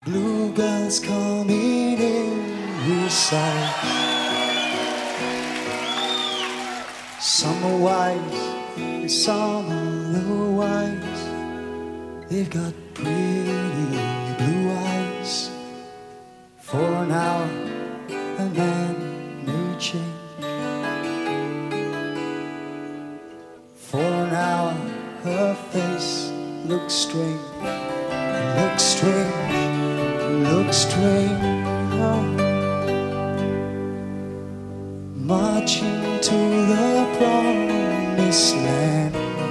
Blue girls coming in sight. Some are wise and some are otherwise. They've got pretty blue eyes. For an hour a man may change. For an hour her face looks strange. Looks strange, looks strange. Marching to the promised land,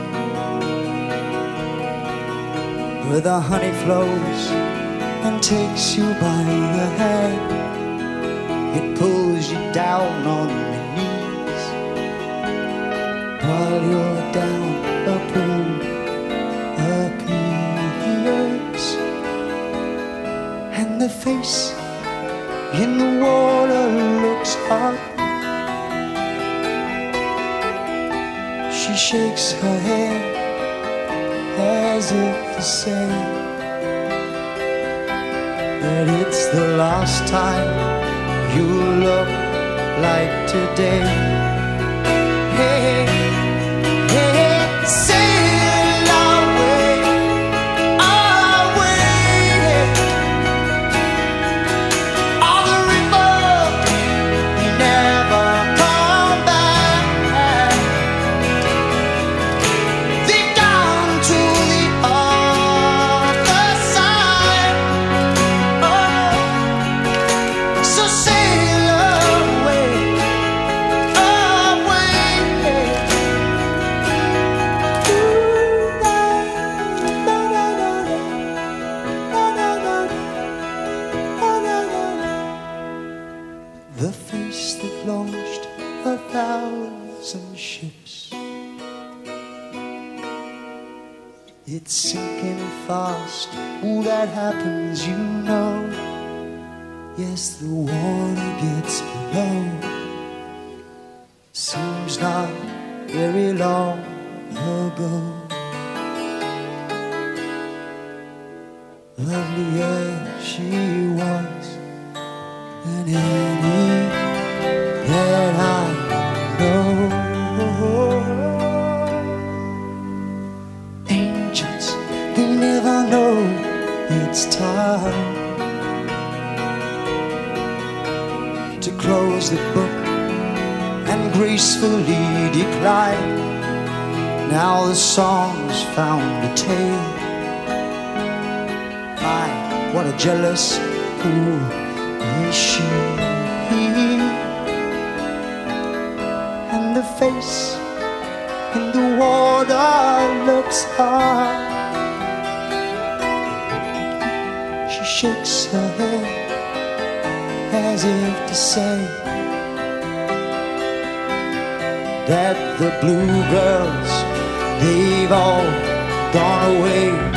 where the honey flows and takes you by the hand. It pulls you down on your knees while you're down a pool appears, and the face in the water looks up. She shakes her head as if to say that it's the last time you look like today. Hey, hey, sail away, away on the river, you never come back. They've gone to the other side. Oh, so sail away, away. Ooh, na, na, na, na, na, na, na, na, na. The face that launched 1,000 ships, it's sinking fast. Oh, that happens, you know. Yes, the water gets below. Seems not very long ago. Lovely as she was than any that I know. Angels, they never know it's time to close the book and gracefully decline. Now the song's found a tale. My, what a jealous fool is she. And the face in the water looks hard. She shakes her head as if to say that the blue girls, they've all gone away.